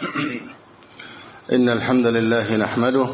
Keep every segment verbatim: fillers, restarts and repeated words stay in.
إن الحمد لله نحمده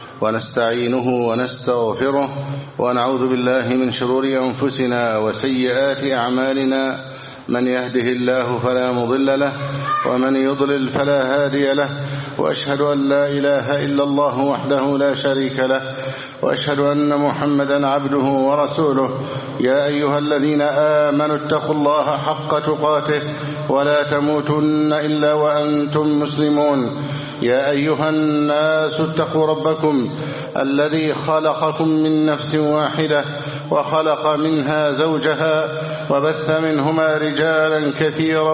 ونستعينه ونستغفره ونعوذ بالله من شرور أنفسنا وسيئات أعمالنا. من يهده الله فلا مضل له ومن يضلل فلا هادي له، وأشهد أن لا إله إلا الله وحده لا شريك له، وأشهد أن محمدا عبده ورسوله. يا أيها الذين آمنوا اتقوا الله حق تقاته ولا تموتن إلا وأنتم مسلمون. يا أيها الناس اتقوا ربكم الذي خلقكم من نفس واحدة وخلق منها زوجها وبث منهما رجالا كثيرا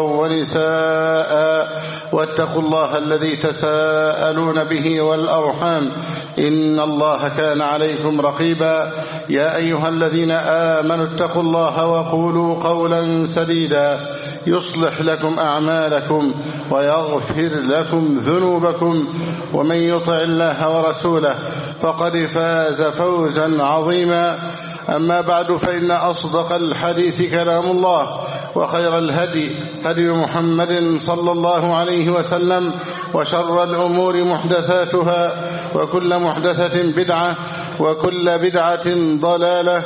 ونساء، واتقوا الله الذي تساءلون به والأرحام إن الله كان عليكم رقيبا. يا أيها الذين آمنوا اتقوا الله وقولوا قولا سديدا يصلح لكم أعمالكم ويغفر لكم ذنوبكم، ومن يطع الله ورسوله فقد فاز فوزا عظيما. أما بعد، فإن أصدق الحديث كلام الله، وخير الهدي هدي محمد صلى الله عليه وسلم، وشر الأمور محدثاتها، وكل محدثة بدعة، وكل بدعة ضلالة،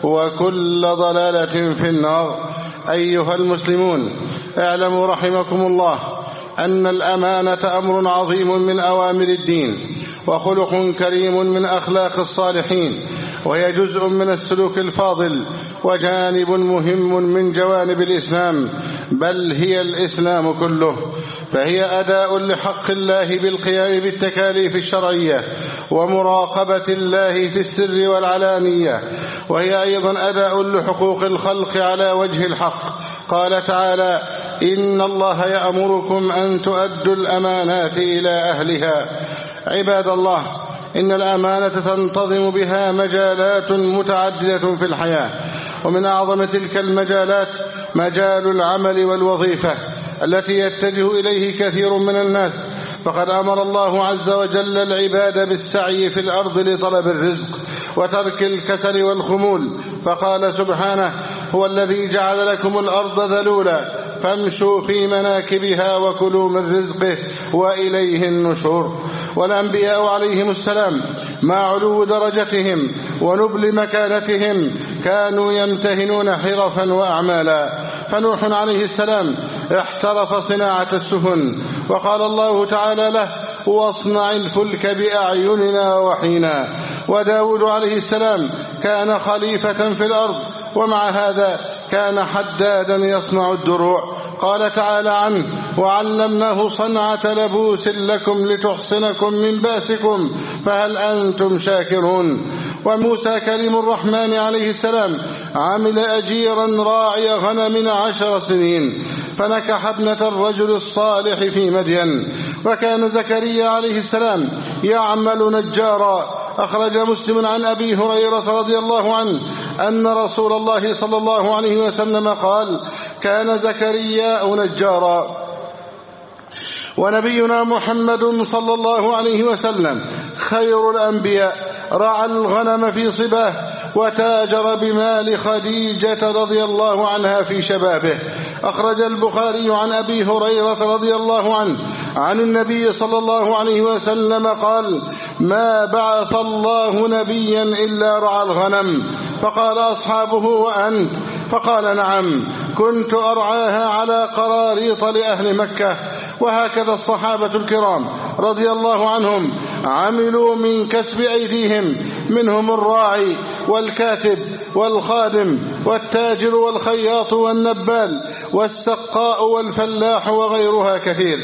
وكل ضلالة في النار. أيها المسلمون، اعلموا رحمكم الله أن الأمانة أمر عظيم من أوامر الدين، وخلق كريم من أخلاق الصالحين، وهي جزء من السلوك الفاضل، وجانب مهم من جوانب الإسلام، بل هي الإسلام كله. فهي أداء لحق الله بالقيام بالتكاليف الشرعية ومراقبة الله في السر والعلانية، وهي أيضا أداء لحقوق الخلق على وجه الحق. قال تعالى: إن الله يأمركم أن تؤدوا الأمانات إلى أهلها. عباد الله، إن الأمانة تنتظم بها مجالات متعددة في الحياة، ومن أعظم تلك المجالات مجال العمل والوظيفة التي يتجه إليه كثير من الناس. فقد أمر الله عز وجل العباد بالسعي في الأرض لطلب الرزق وترك الكسل والخمول، فقال سبحانه: هو الذي جعل لكم الأرض ذلولا فامشوا في مناكبها وكلوا من رزقه وإليه النشور. والأنبياء عليهم السلام مع علو درجتهم ونبل مكانتهم كانوا يمتهنون حرفا وأعمالا. فنوح عليه السلام احترف صناعة السفن، وقال الله تعالى له: واصنع الفلك بأعيننا وحينا. وداود عليه السلام كان خليفة في الأرض، ومع هذا كان حدادا يصنع الدروع. قال تعالى عنه: وعلمناه صنعة لبوس لكم لتحصنكم من باسكم فهل أنتم شاكرون. وموسى كليم الرحمن عليه السلام عمل أجيرا راعي غنم عشر سنين، فنكح ابنة الرجل الصالح في مدين. وكان زكريا عليه السلام يعمل نجارا. أخرج مسلم عن أبي هريرة رضي الله عنه أن رسول الله صلى الله عليه وسلم قال: كان زكريا نجارا. ونبينا محمد صلى الله عليه وسلم خير الأنبياء رعى الغنم في صباه، وتاجر بمال خديجة رضي الله عنها في شبابه. أخرج البخاري عن أبي هريرة رضي الله عنه عن النبي صلى الله عليه وسلم قال: ما بعث الله نبيا إلا رعى الغنم. فقال أصحابه: وأنت؟ فقال: نعم، كنت أرعاها على قراريط لأهل مكة. وهكذا الصحابة الكرام رضي الله عنهم عملوا من كسب أيديهم، منهم الراعي والكاتب والخادم والتاجر والخياط والنبال والسقاء والفلاح وغيرها كثير.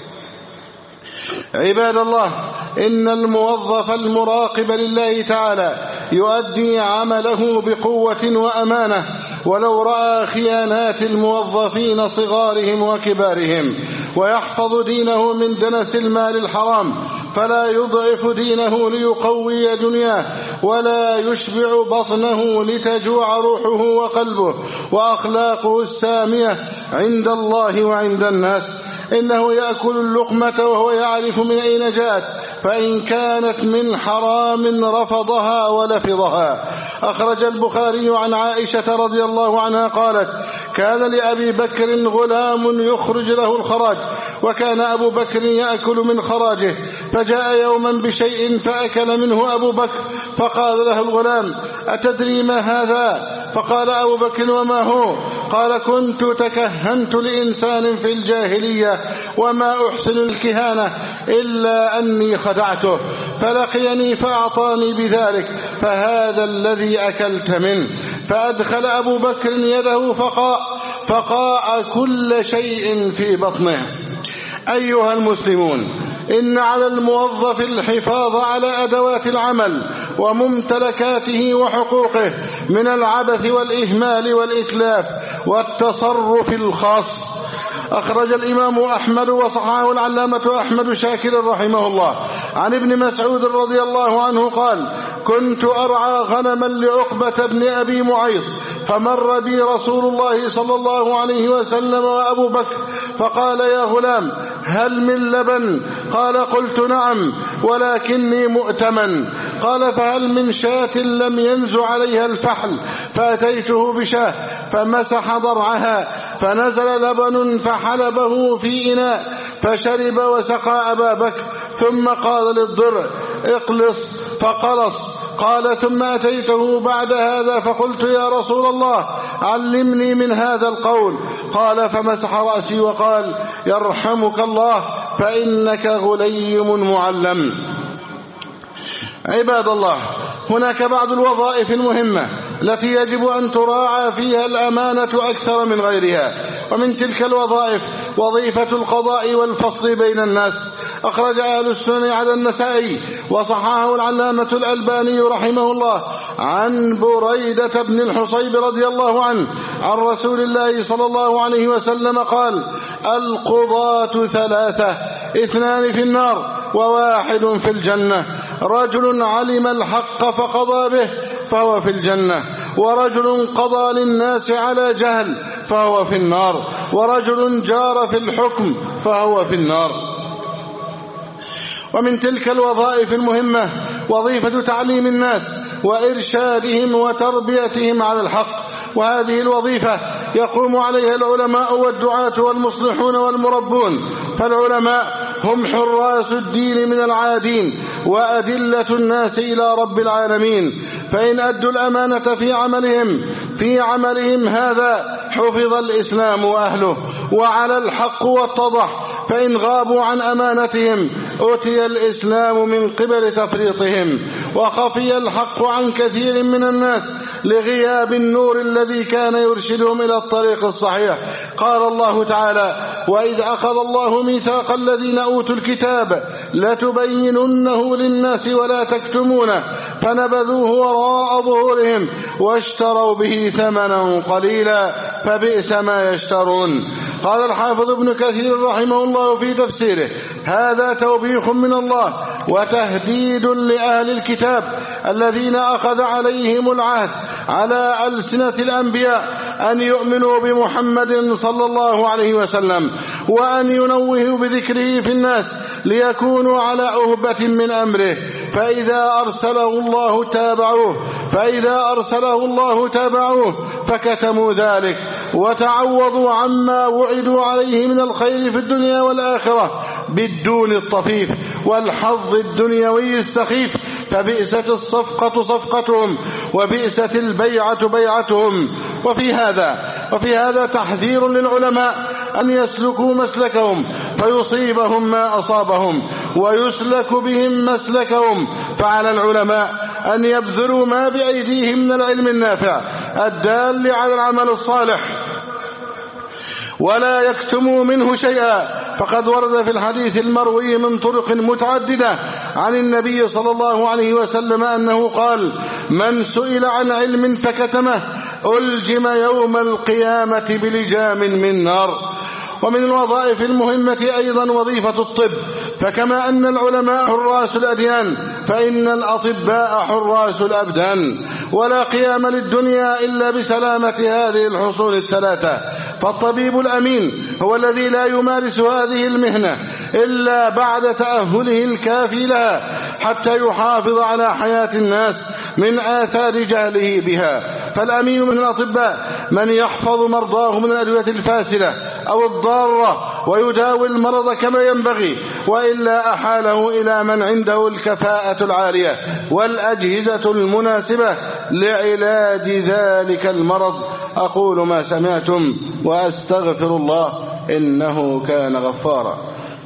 عباد الله، إن الموظف المراقب لله تعالى يؤدي عمله بقوة وأمانة، ولو رأى خيانات الموظفين صغارهم وكبارهم، ويحفظ دينه من دنس المال الحرام، فلا يضعف دينه ليقوي دنياه، ولا يشبع بطنه لتجوع روحه وقلبه وأخلاقه السامية عند الله وعند الناس. إنه يأكل اللقمة وهو يعرف من أين جاءت، فإن كانت من حرام رفضها ولفظها. أخرج البخاري عن عائشة رضي الله عنها قالت: كان لأبي بكر غلام يخرج له الخراج، وكان أبو بكر يأكل من خراجه، فجاء يوما بشيء فأكل منه أبو بكر، فقال له الغلام: أتدري ما هذا؟ فقال أبو بكر: وما هو؟ قال: كنت تكهنت لإنسان في الجاهلية وما أحسن الكهانة إلا أني خدعته فلقيني فأعطاني بذلك، فهذا الذي أكلت منه. فأدخل أبو بكر يده فقاء فقاء كل شيء في بطنه. أيها المسلمون، إن على الموظف الحفاظ على أدوات العمل وممتلكاته وحقوقه من العبث والإهمال والإتلاف والتصرف الخاص. أخرج الإمام أحمد وصححه العلامة أحمد شاكر رحمه الله عن ابن مسعود رضي الله عنه قال: كنت أرعى غنما لعقبة بن أبي معيط، فمر بي رسول الله صلى الله عليه وسلم وأبو بكر، فقال: يا غلام، هل من لبن؟ قال: قلت: نعم، ولكني مؤتمن. قال: فهل من شاة لم ينز عليها الفحل؟ فأتيته بشاة فمسح ضرعها، فنزل لبن فحلبه في إناء فشرب وسقى أبا بكر، ثم قال للضرع: اقلص، فقلص. قال: ثم أتيته بعد هذا فقلت: يا رسول الله، علمني من هذا القول. قال: فمسح رأسي وقال: يرحمك الله، فإنك غليم معلم. عباد الله، هناك بعض الوظائف المهمة التي يجب أن تراعى فيها الأمانة أكثر من غيرها، ومن تلك الوظائف وظيفة القضاء والفصل بين الناس. أخرج أهل السنن على النسائي وصححه العلامة الألباني رحمه الله عن بريدة بن الحصيب رضي الله عنه عن رسول الله صلى الله عليه وسلم قال: القضاة ثلاثة، اثنان في النار وواحد في الجنة: رجل علم الحق فقضى به فهو في الجنة، ورجل قضى للناس على جهل فهو في النار، ورجل جار في الحكم فهو في النار. ومن تلك الوظائف المهمة وظيفة تعليم الناس وإرشادهم وتربيتهم على الحق، وهذه الوظيفة يقوم عليها العلماء والدعاة والمصلحون والمربون. فالعلماء هم حراس الدين من العادين وأدلة الناس إلى رب العالمين، فإن أدوا الأمانة في عملهم في عملهم هذا حفظ الإسلام وأهله وعلى الحق واتضح، فإن غابوا عن أمانتهم أتي الإسلام من قبل تفريطهم، وخفي الحق عن كثير من الناس لغياب النور الذي كان يرشدهم إلى الطريق الصحيح. قال الله تعالى: وإذ أخذ الله ميثاق الذين أوتوا الكتاب لتبيننه للناس ولا تكتمونه فنبذوه وراء ظهورهم واشتروا به ثمنا قليلا فبئس ما يشترون. قال الحافظ ابن كثير رحمه الله في تفسيره: هذا توبيخ من الله وتهديد لأهل الكتاب الذين أخذ عليهم العهد على ألسنة الأنبياء أن يؤمنوا بمحمد صلى الله عليه وسلم وأن ينوهوا بذكره في الناس ليكونوا على أهبة من أمره، فإذا أرسله الله تابعوه فإذا أرسله الله تابعوه فكتموا ذلك وتعوضوا عما وعدوا عليه من الخير في الدنيا والآخرة بالدون الطفيف والحظ الدنيوي السخيف، فبئست الصفقة صفقتهم وبئست البيعة بيعتهم. وفي هذا وفي هذا تحذير للعلماء أن يسلكوا مسلكهم فيصيبهم ما أصابهم ويسلك بهم مسلكهم، فعلى العلماء أن يبذلوا ما بأيديهم من العلم النافع الدال على العمل الصالح ولا يكتموا منه شيئا، فقد ورد في الحديث المروي من طرق متعددة عن النبي صلى الله عليه وسلم أنه قال: من سئل عن علم فكتمه ألجم يوم القيامة بلجام من نار. ومن الوظائف المهمة أيضا وظيفة الطب، فكما أن العلماء حراس الأديان فإن الأطباء حراس الأبدان، ولا قيام للدنيا إلا بسلامة هذه الحصول الثلاثة. فالطبيب الأمين هو الذي لا يمارس هذه المهنة إلا بعد تأهله الكافي لها حتى يحافظ على حياة الناس من آثار جهله بها. فالأمين من الأطباء من يحفظ مرضاه من الأدوية الفاسدة أو الضارة ويداوي المرض كما ينبغي، وإلا أحاله إلى من عنده الكفاءة العالية والأجهزة المناسبة لعلاج ذلك المرض. أقول ما سمعتم وأستغفر الله إنه كان غفارا.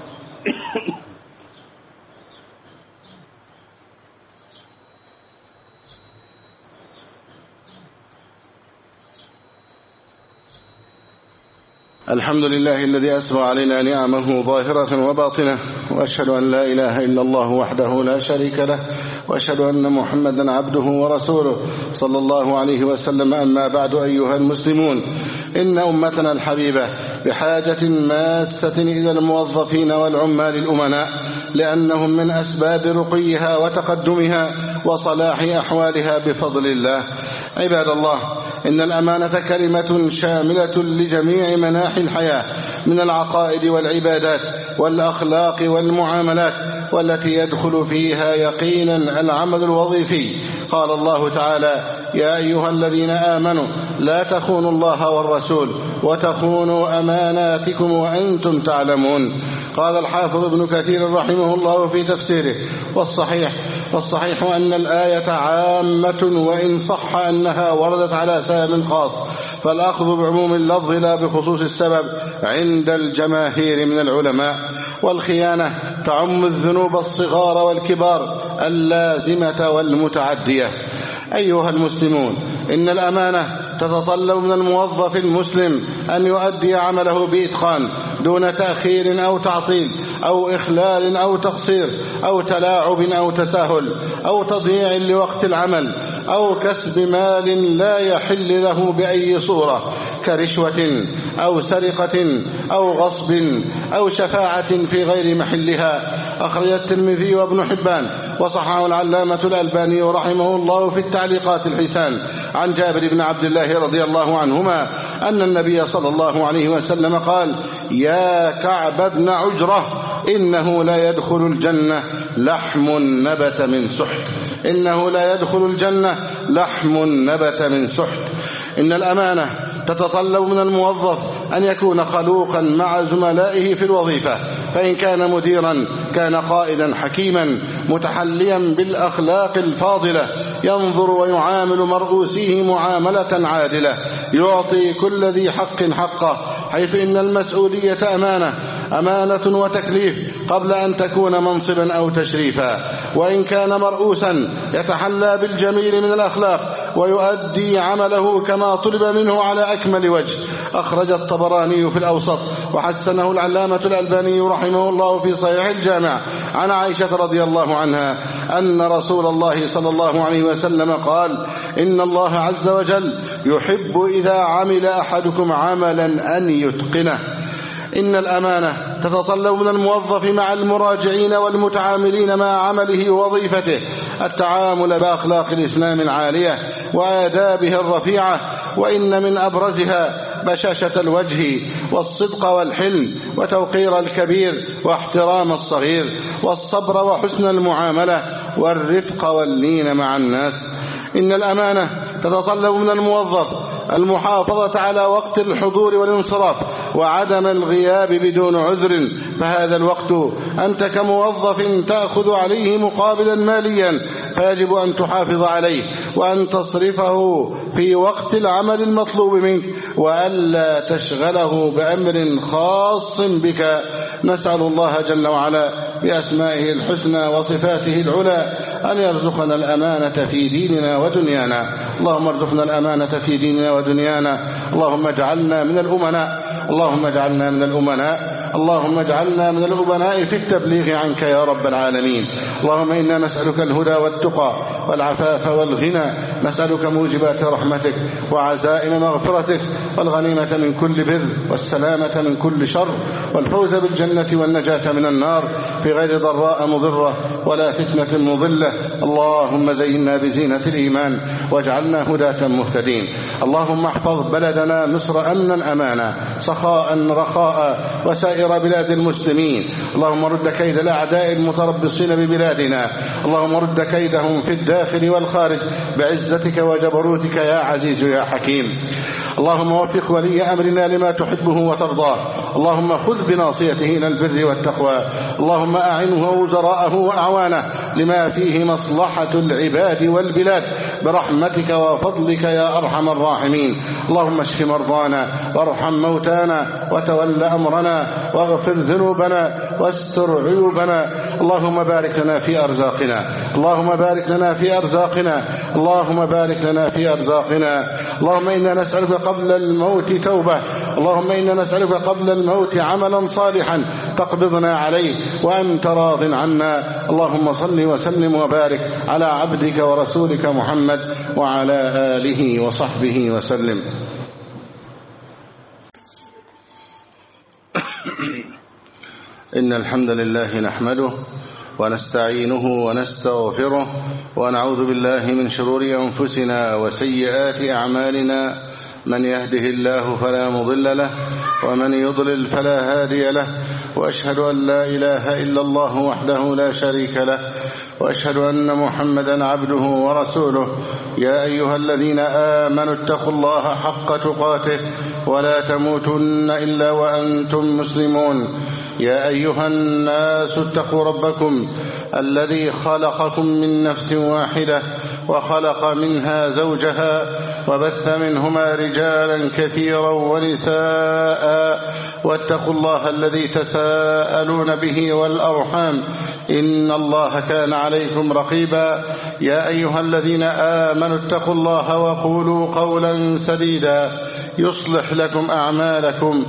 الحمد لله الذي أسبغ علينا نعمه ظاهرة وباطنة، وأشهد أن لا إله إلا الله وحده لا شريك له، وأشهد أن محمدا عبده ورسوله صلى الله عليه وسلم. أما بعد، أيها المسلمون، إن أمتنا الحبيبة بحاجة ماسة إلى الموظفين والعمال الأمناء، لأنهم من أسباب رقيها وتقدمها وصلاح أحوالها بفضل الله. عباد الله، إن الأمانة كلمة شاملة لجميع مناحي الحياة من العقائد والعبادات والأخلاق والمعاملات، والتي يدخل فيها يقينا العمل الوظيفي. قال الله تعالى: يا أيها الذين آمنوا لا تخونوا الله والرسول وتخونوا أماناتكم وأنتم تعلمون. قال الحافظ ابن كثير رحمه الله في تفسيره: والصحيح والصحيح أن الآية عامة، وإن صح أنها وردت على سبب خاص، فالأخذ بعموم اللفظ لا بخصوص السبب عند الجماهير من العلماء. والخيانة تعم الذنوب الصغار والكبار اللازمة والمتعدية. أيها المسلمون، إن الأمانة تتطلب من الموظف المسلم أن يؤدي عمله بإتقان دون تأخير أو تعطيل أو إخلال أو تقصير أو تلاعب أو تساهل أو تضييع لوقت العمل أو كسب مال لا يحل له بأي صورة، كرشوة أو سرقة أو غصب أو شفاعة في غير محلها. أخرج الترمذي وابن حبان وصححه العلامة الألباني رحمه الله في التعليقات الحسان عن جابر بن عبد الله رضي الله عنهما أن النبي صلى الله عليه وسلم قال: يا كعب بن عجرة، إنه لا يدخل الجنة لحم نبت من سحت إنه لا يدخل الجنة لحم نبت من سحت. إن الأمانة تتطلب من الموظف أن يكون خلوقا مع زملائه في الوظيفة، فإن كان مديرا كان قائدا حكيما متحليا بالأخلاق الفاضلة، ينظر ويعامل مرؤوسيه معاملة عادلة، يعطي كل ذي حق حقه، حيث إن المسؤولية أمانة أمانة وتكليف قبل أن تكون منصبا أو تشريفا. وإن كان مرؤوسا يتحلى بالجميل من الأخلاق ويؤدي عمله كما طلب منه على أكمل وجه. أخرج الطبراني في الأوسط وحسنه العلامة الألباني رحمه الله في صحيح الجامع عن عائشة رضي الله عنها أن رسول الله صلى الله عليه وسلم قال: إن الله عز وجل يحب إذا عمل أحدكم عملا أن يتقنه. إن الأمانة تتطلب من الموظف مع المراجعين والمتعاملين مع عمله ووظيفته التعامل بأخلاق الإسلام العالية وآدابه الرفيعة، وإن من أبرزها بشاشة الوجه والصدق والحلم وتوقير الكبير واحترام الصغير والصبر وحسن المعاملة والرفق واللين مع الناس. إن الأمانة تتطلب من الموظف المحافظة على وقت الحضور والانصراف وعدم الغياب بدون عذر، فهذا الوقت أنت كموظف تأخذ عليه مقابلا ماليا، فيجب أن تحافظ عليه وأن تصرفه في وقت العمل المطلوب منك، وألا تشغله بأمر خاص بك. نسأل الله جل وعلا بأسمائه الحسنى وصفاته العلى أن يرزقنا الأمانة في ديننا ودنيانا. اللهم ارزقنا الأمانة في ديننا ودنيانا. اللهم اجعلنا من الأمناء اللهم اجعلنا من الأمناء اللهم اجعلنا من الأمناء في التبليغ عنك يا رب العالمين. اللهم إنا نسألك الهدى والتقى والعفاف والغنى، نسألك موجبات رحمتك وعزائم مغفرتك والغنيمة من كل بر والسلامة من كل شر والفوز بالجنة والنجاة من النار في غير ضراء مضرة ولا فتنة مضلة. اللهم زينا بزينة الإيمان واجعلنا هداة مهتدين. اللهم احفظ بلدنا مصر أمنا أمانا سخاء رخاء وسائر بلاد المسلمين. اللهم رد كيد الأعداء المتربصين ببلادنا، اللهم رد كيدهم في الداخل والخارج بعزتك وجبروتك يا عزيز يا حكيم. اللهم وفق ولي أمرنا لما تحبه وترضاه، اللهم خذ بناصيته إلى البر والتقوى. اللهم أعنه ووزراءه وأعوانه لما فيه مصلحة العباد والبلاد برحمتك وفضلك يا أرحم الراحمين. اللهم اشف مرضانا وارحم موتانا وتول أمرنا واغفر ذنوبنا واستر عيوبنا. اللهم بارك لنا في أرزاقنا اللهم بارك لنا في أرزاقنا اللهم بارك لنا في أرزاقنا. اللهم إنا نسألك قبل الموت توبة. اللهم إنا نسألك قبل الموت عملا صالحا تقبضنا عليه وأنت راض عنا. اللهم صل وسلم وبارك على عبدك ورسولك محمد وعلى آله وصحبه وسلم. إن الحمد لله نحمده ونستعينه ونستغفره ونعوذ بالله من شرور أنفسنا وسيئات أعمالنا. من يهده الله فلا مضل له ومن يضلل فلا هادي له. وأشهد أن لا إله إلا الله وحده لا شريك له وأشهد أن محمدا عبده ورسوله. يا أيها الذين آمنوا اتقوا الله حق تقاته ولا تموتن إلا وأنتم مسلمون. يا أيها الناس اتقوا ربكم الذي خلقكم من نفس واحدة وخلق منها زوجها وبث منهما رجالا كثيرا ونساء واتقوا الله الذي تساءلون به والأرحام إن الله كان عليكم رقيبا. يا أيها الذين آمنوا اتقوا الله وقولوا قولا سديدا يصلح لكم أعمالكم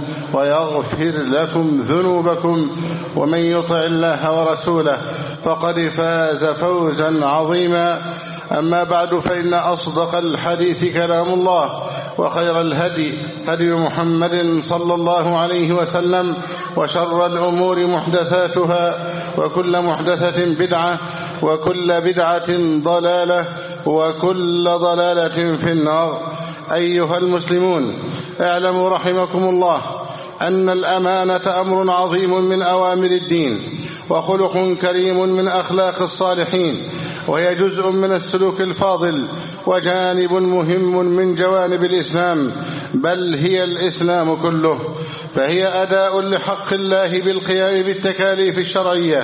ويغفر لكم ذنوبكم ومن يطع الله ورسوله فقد فاز فوزا عظيما. أما بعد فإن أصدق الحديث كلام الله وخير الهدي هدي محمد صلى الله عليه وسلم وشر الأمور محدثاتها وكل محدثة بدعة وكل بدعة ضلالة وكل ضلالة في النار. أيها المسلمون اعلموا رحمكم الله أن الأمانة أمر عظيم من أوامر الدين وخلق كريم من أخلاق الصالحين وهي جزء من السلوك الفاضل وجانب مهم من جوانب الإسلام بل هي الإسلام كله. فهي أداء لحق الله بالقيام بالتكاليف الشرعية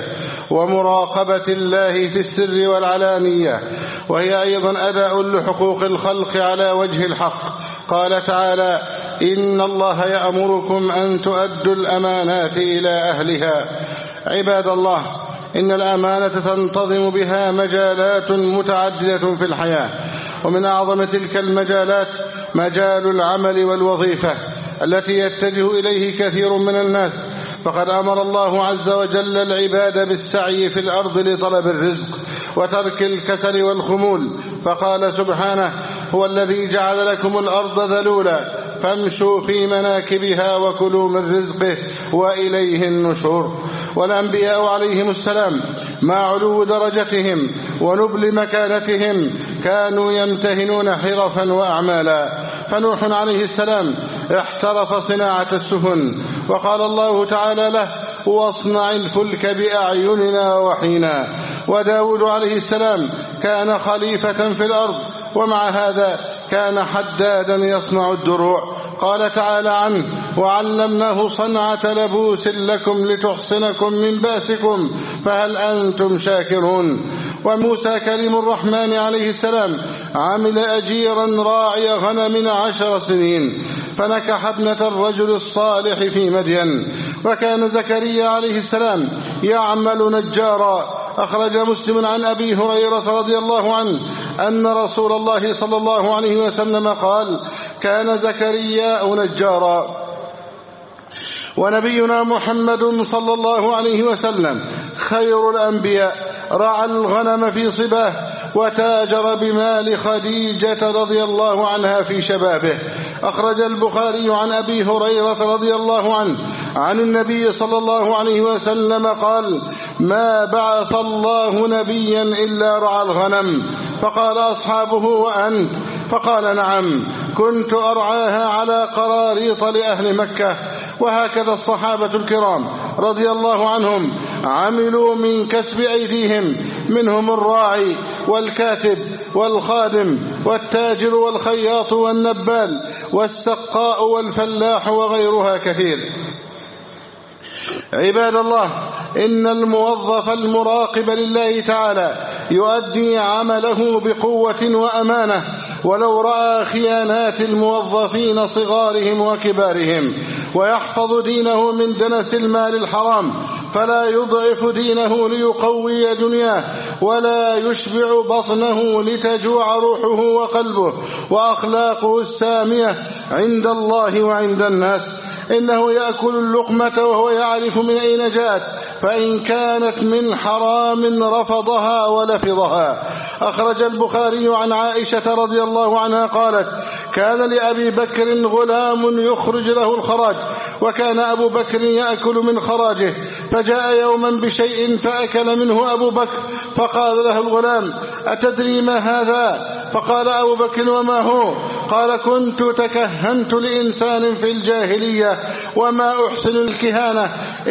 ومراقبة الله في السر والعلانية. وهي أيضا أداء لحقوق الخلق على وجه الحق. قال تعالى إن الله يأمركم أن تؤدوا الأمانات إلى أهلها. عباد الله إن الأمانة تنتظم بها مجالات متعددة في الحياة ومن أعظم تلك المجالات مجال العمل والوظيفة التي يتجه إليه كثير من الناس. فقد أمر الله عز وجل العباد بالسعي في الأرض لطلب الرزق وترك الكسل والخمول. فقال سبحانه هو الذي جعل لكم الأرض ذلولا فامشوا في مناكبها وكلوا من رزقه وإليه النشور. والأنبياء عليهم السلام مع علو درجتهم ونبل مكانتهم كانوا يمتهنون حرفا وأعمالا. فنوح عليه السلام احترف صناعة السفن وقال الله تعالى له واصنع الفلك بأعيننا وحينا. وداود عليه السلام كان خليفة في الأرض ومع هذا كان حدادا يصنع الدروع. قال تعالى عنه وعلمناه صنعة لبوس لكم لتحصنكم من باسكم فهل أنتم شاكرون. وموسى كليم الرحمن عليه السلام عمل أجيرا راعي غنم عشر سنين فنكح ابنة الرجل الصالح في مدين. وكان زكريا عليه السلام يعمل نجارا. أخرج مسلم عن أبي هريرة رضي الله عنه أن رسول الله صلى الله عليه وسلم قال كان زكريا نجارا. ونبينا محمد صلى الله عليه وسلم خير الأنبياء رعى الغنم في صباه وتاجر بمال خديجة رضي الله عنها في شبابه. أخرج البخاري عن أبي هريرة رضي الله عنه عن النبي صلى الله عليه وسلم قال ما بعث الله نبيا إلا رعى الغنم. فقال أصحابه وأنت؟ فقال نعم كنت أرعاها على قراريط لأهل مكة. وهكذا الصحابة الكرام رضي الله عنهم عملوا من كسب أيديهم منهم الراعي والكاتب والخادم والتاجر والخياط والنبال والسقاء والفلاح وغيرها كثير. عباد الله، إن الموظف المراقب لله تعالى يؤدي عمله بقوة وأمانة، ولو رأى خيانات الموظفين صغارهم وكبارهم، ويحفظ دينه من دنس المال الحرام، فلا يضعف دينه ليقوي دنياه، ولا يشبع بطنه لتجوع روحه وقلبه وأخلاقه السامية عند الله وعند الناس. إنه يأكل اللقمة وهو يعرف من أين جاءت، فإن كانت من حرام رفضها ولفظها. أخرج البخاري عن عائشة رضي الله عنها قالت: كان لأبي بكر غلام يخرج له الخراج، وكان أبو بكر يأكل من خراجه، فجاء يوما بشيء فأكل منه أبو بكر، فقال له الغلام: أتدري ما هذا؟ فقال أبو بكر: وما هو؟ قال: كنت تكهنت لإنسان في الجاهلية، وما أحسن الكهانة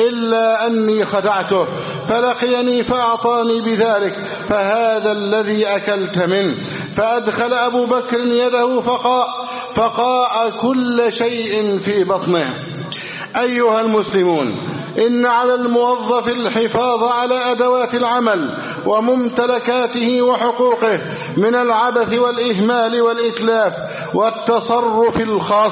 إلا أني خدعته، فلقيني فأعطاني بذلك، فهذا الذي أكلت منه. فأدخل أبو بكر يده فقاء فقاء كل شيء في بطنه. أيها المسلمون، إن على الموظف الحفاظ على أدوات العمل وممتلكاته وحقوقه من العبث والإهمال والإتلاف والتصرف الخاص.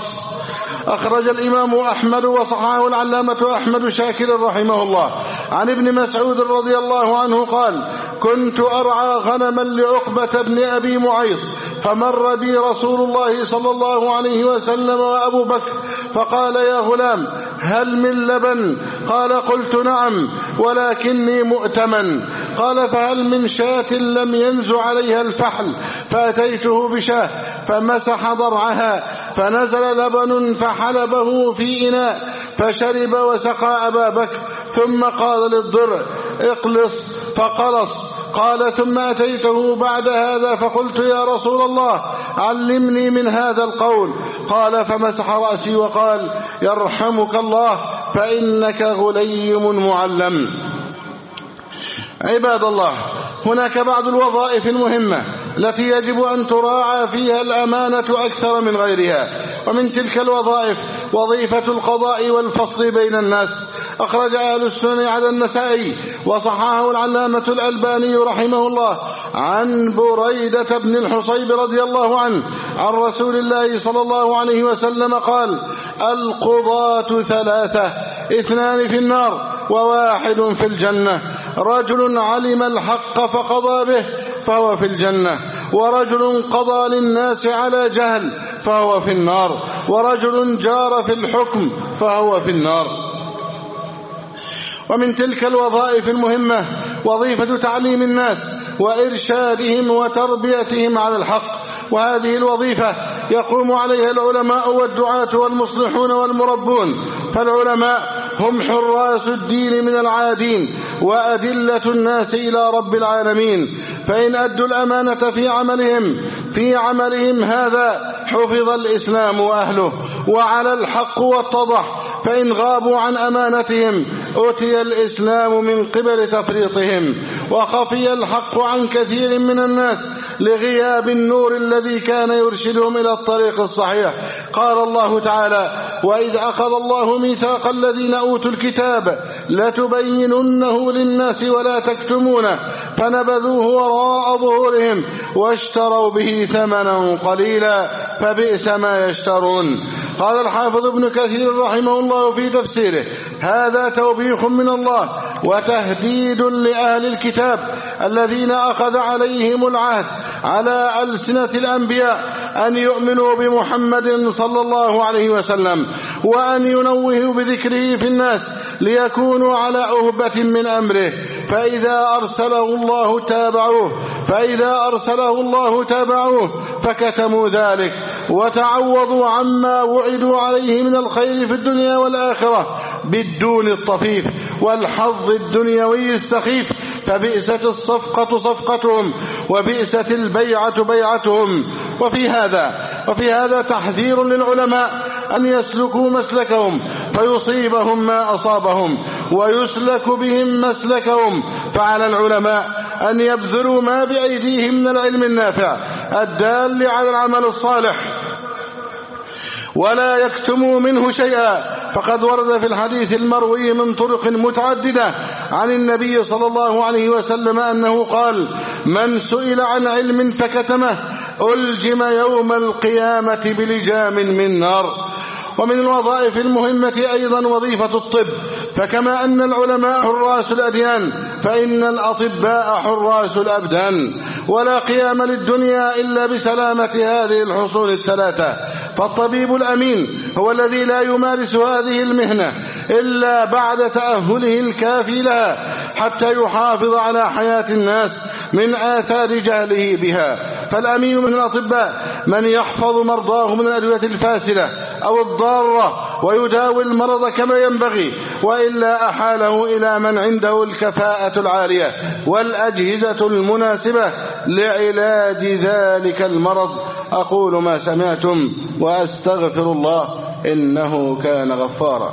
أخرج الإمام أحمد وصححه العلامة أحمد شاكر رحمه الله عن ابن مسعود رضي الله عنه قال: كنت أرعى غنما لعقبة بن أبي معيط، فمر بي رسول الله صلى الله عليه وسلم وأبو بكر، فقال: يا غلام، هل من لبن؟ قال: قلت: نعم، ولكني مؤتمن. قال: فهل من شاة لم ينز عليها الفحل؟ فأتيته بشاة فمسح ضرعها، فنزل لبن فحلبه في إناء، فشرب وسقى أبا بكر، ثم قال للضرع: اقلص، فقلص. قال: ثم أتيته بعد هذا فقلت: يا رسول الله، علمني من هذا القول. قال: فمسح رأسي وقال: يرحمك الله، فإنك غليم معلم. عباد الله، هناك بعض الوظائف المهمة التي يجب أن تراعى فيها الأمانة أكثر من غيرها، ومن تلك الوظائف وظيفة القضاء والفصل بين الناس. أخرج أهل السنن على النسائي وصححه العلامة الألباني رحمه الله عن بريدة بن الحصيب رضي الله عنه عن رسول الله صلى الله عليه وسلم قال: القضاة ثلاثة، اثنان في النار وواحد في الجنة: رجل علم الحق فقضى به فهو في الجنة، ورجل قضى للناس على جهل فهو في النار، ورجل جار في الحكم فهو في النار. ومن تلك الوظائف المهمة وظيفة تعليم الناس وإرشادهم وتربيتهم على الحق، وهذه الوظيفة يقوم عليها العلماء والدعاة والمصلحون والمربون. فالعلماء هم حراس الدين من العادين وأدلة الناس إلى رب العالمين، فإن أدوا الأمانة في عملهم في عملهم هذا حفظ الإسلام وأهله وعلى الحق واتضح، فإن غابوا عن أمانتهم أتي الإسلام من قبل تفريطهم، وخفي الحق عن كثير من الناس لغياب النور الذي كان يرشدهم إلى الطريق الصحيح. قال الله تعالى: وإذ أخذ الله ميثاق الذين أوتوا الكتاب لتبيننه للناس ولا تكتمونه فنبذوه وراء ظهورهم واشتروا به ثمنا قليلا فبئس ما يشترون. قال الحافظ ابن كثير رحمه الله في تفسيره: هذا توبيخ من الله وتهديد لأهل الكتاب الذين أخذ عليهم العهد على ألسنة الأنبياء أن يؤمنوا بمحمد صلى الله عليه وسلم، وأن ينوهوا بذكره في الناس ليكونوا على أهبة من أمره، فإذا أرسله الله تابعوه فإذا أرسله الله تابعوه فكتموا ذلك وتعوضوا عما وعدوا عليه من الخير في الدنيا والآخرة بالدون الطفيف والحظ الدنيوي السخيف، فبئست الصفقة صفقتهم وبئست البيعة بيعتهم. وفي هذا وفي هذا تحذير للعلماء أن يسلكوا مسلكهم فيصيبهم ما أصابهم ويسلك بهم مسلكهم، فعلى العلماء أن يبذلوا ما بأيديهم من العلم النافع الدال على العمل الصالح ولا يكتموا منه شيئا، فقد ورد في الحديث المروي من طرق متعددة عن النبي صلى الله عليه وسلم أنه قال: من سئل عن علم فكتمه ألجم يوم القيامة بلجام من نار. ومن الوظائف المهمة أيضا وظيفة الطب، فكما أن العلماء حراس الأديان فإن الأطباء حراس الأبدان، ولا قيام للدنيا إلا بسلامة هذه الحصول الثلاثة. فالطبيب الأمين هو الذي لا يمارس هذه المهنة إلا بعد تأهله الكافي لها حتى يحافظ على حياة الناس من آثار جهله بها. فالأمين من الأطباء من يحفظ مرضاه من الأدوية الفاسدة أو الضارة ويداوي المرض كما ينبغي، وإلا أحاله إلى من عنده الكفاءة العالية والأجهزة المناسبة لعلاج ذلك المرض. أقول ما سمعتم وأستغفر الله إنه كان غفارا.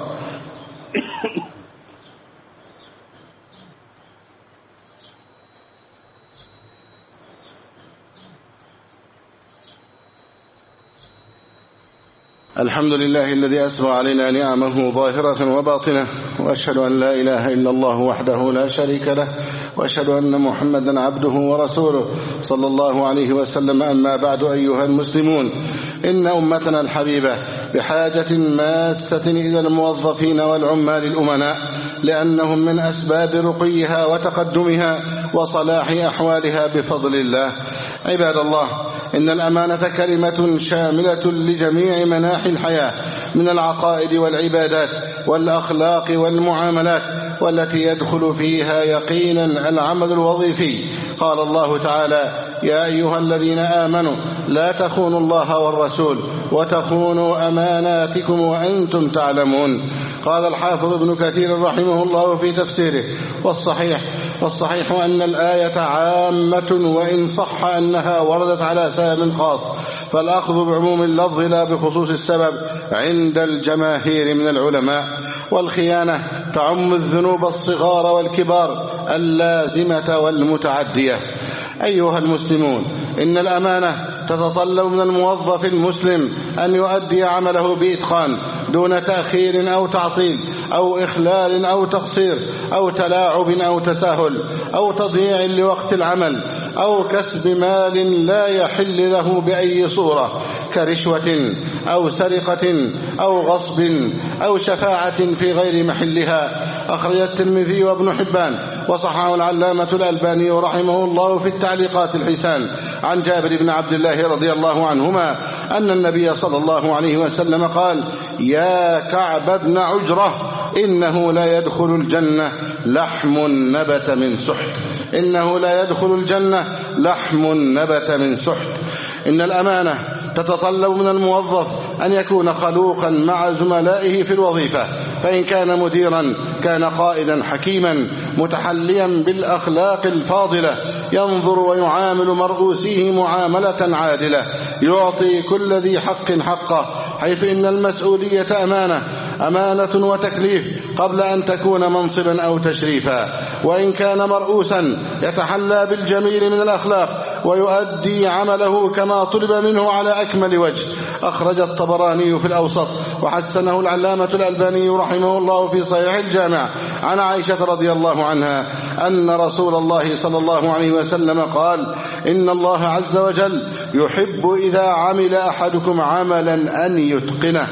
الحمد لله الذي أسبغ علينا نعمه ظاهرة وباطنة، وأشهد أن لا إله إلا الله وحده لا شريك له، وأشهد أن محمدا عبده ورسوله صلى الله عليه وسلم. أما بعد، أيها المسلمون، إن أمتنا الحبيبة بحاجة ماسة إلى الموظفين والعمال الأمناء، لأنهم من أسباب رقيها وتقدمها وصلاح أحوالها بفضل الله. عباد الله، إن الأمانة كلمة شاملة لجميع مناحي الحياة من العقائد والعبادات والأخلاق والمعاملات، والتي يدخل فيها يقينا العمل الوظيفي. قال الله تعالى: يا أيها الذين آمنوا لا تخونوا الله والرسول وتخونوا أماناتكم وأنتم تعلمون. قال الحافظ ابن كثير رحمه الله في تفسيره: والصحيح والصحيح أن الآية عامة، وإن صح أنها وردت على سبب خاص، فالأخذ بعموم اللفظ لا بخصوص السبب عند الجماهير من العلماء. والخيانة تعم الذنوب الصغار والكبار اللازمة والمتعدية. أيها المسلمون، إن الأمانة تتطلب من الموظف المسلم أن يؤدي عمله بإتقان دون تأخير أو تعطيل أو إخلال أو تقصير أو تلاعب أو تساهل أو تضييع لوقت العمل أو كسب مال لا يحل له بأي صورة، كرشوة أو سرقة أو غصب أو شفاعة في غير محلها. أخرج الترمذي وابن حبان وصححه العلامة الألباني رحمه الله في التعليقات الحسان عن جابر بن عبد الله رضي الله عنهما أن النبي صلى الله عليه وسلم قال: يا كعب بن عجرة، إنه لا يدخل الجنة لحم نبت من سحت إنه لا يدخل الجنة لحم نبت من سحت. إن الأمانة تتطلب من الموظف أن يكون خلوقا مع زملائه في الوظيفة، فإن كان مديرا كان قائدا حكيما متحليا بالأخلاق الفاضلة، ينظر ويعامل مرؤوسيه معاملة عادلة، يعطي كل ذي حق حقه، حيث إن المسؤولية أمانة أمانة وتكليف قبل أن تكون منصبا أو تشريفا. وإن كان مرؤوسا يتحلى بالجميل من الأخلاق ويؤدي عمله كما طلب منه على أكمل وجه. أخرج الطبراني في الأوسط وحسنه العلامة الألباني رحمه الله في صحيح الجامع عن عائشة رضي الله عنها أن رسول الله صلى الله عليه وسلم قال: إن الله عز وجل يحب إذا عمل أحدكم عملا أن يتقنه.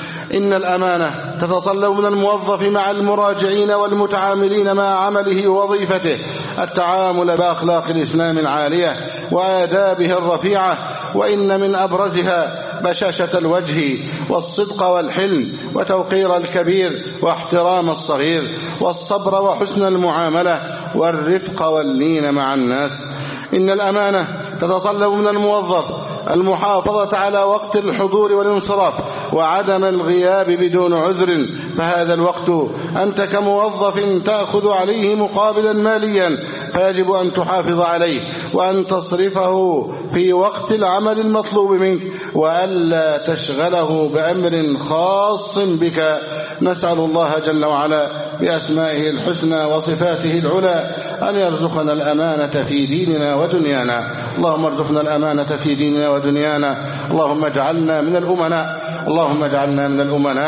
إن الأمانة تتطلب من الموظف مع المراجعين والمتعاملين مع عمله ووظيفته التعامل بأخلاق الإسلام العالية وآدابه الرفيعة، وإن من أبرزها بشاشة الوجه والصدق والحلم وتوقير الكبير واحترام الصغير والصبر وحسن المعاملة والرفق واللين مع الناس. إن الأمانة تتطلب من الموظف المحافظة على وقت الحضور والانصراف وعدم الغياب بدون عذر، فهذا الوقت أنت كموظف تأخذ عليه مقابلا ماليا، فيجب أن تحافظ عليه وأن تصرفه في وقت العمل المطلوب منك، وألا تشغله بأمر خاص بك. نسأل الله جل وعلا بأسمائه الحسنى وصفاته العلى أن يرزقنا الأمانة في ديننا ودنيانا. اللهم ارزقنا الأمانة في ديننا ودنيانا. اللهم اجعلنا من الأمناء اللهم اجعلنا من الأمناء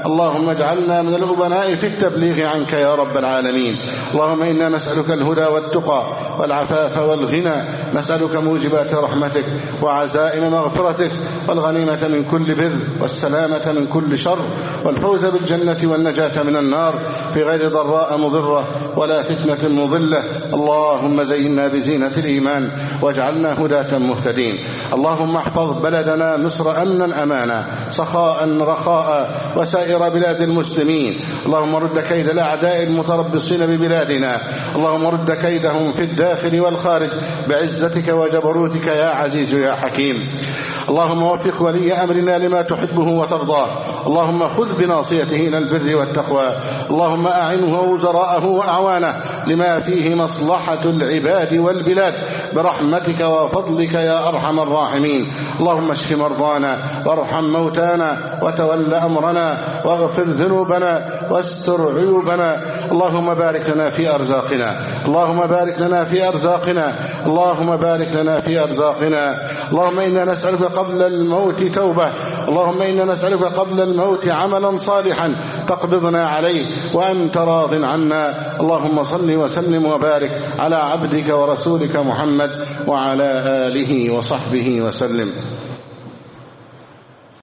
اللهم اجعلنا من الأبناء في التبليغ عنك يا رب العالمين. اللهم إنا نسألك الهدى والتقى والعفاف والغنى، نسألك موجبات رحمتك وعزائم مغفرتك والغنيمة من كل بر والسلامة من كل شر والفوز بالجنة والنجاة من النار في غير ضراء مضرة ولا فتنة مضلة. اللهم زينا بزينة الإيمان واجعلنا هداة مهتدين. اللهم احفظ بلدنا مصر أمنا أمانا سخاء رخاء وسائر بلاد المسلمين. اللهم رد كيد الأعداء المتربصين ببلادنا، اللهم رد كيدهم في الداخل والخارج بعزتك وجبروتك يا عزيز يا حكيم. اللهم وفق ولي أمرنا لما تحبه وترضاه، اللهم خذ بناصيته إلى البر والتقوى، اللهم أعنه ووزراءه وأعوانه لما فيه مصلحة العباد والبلاد برحمتك وفضلك يا أرحم الراحمين. اللهم اشف مرضانا وارحم موتانا وتول أمرنا واغفر ذنوبنا واستر عيوبنا. اللهم بارك لنا في أرزاقنا، اللهم بارك لنا في أرزاقنا، اللهم بارك لنا في أرزاقنا. اللهم إنا نسألك قبل الموت توبة، اللهم إنا نسألك قبل الموت عملا صالحا تقبضنا عليه وأنت راض عنا. اللهم صل وسلم وبارك على عبدك ورسولك محمد وعلى آله وصحبه وسلم.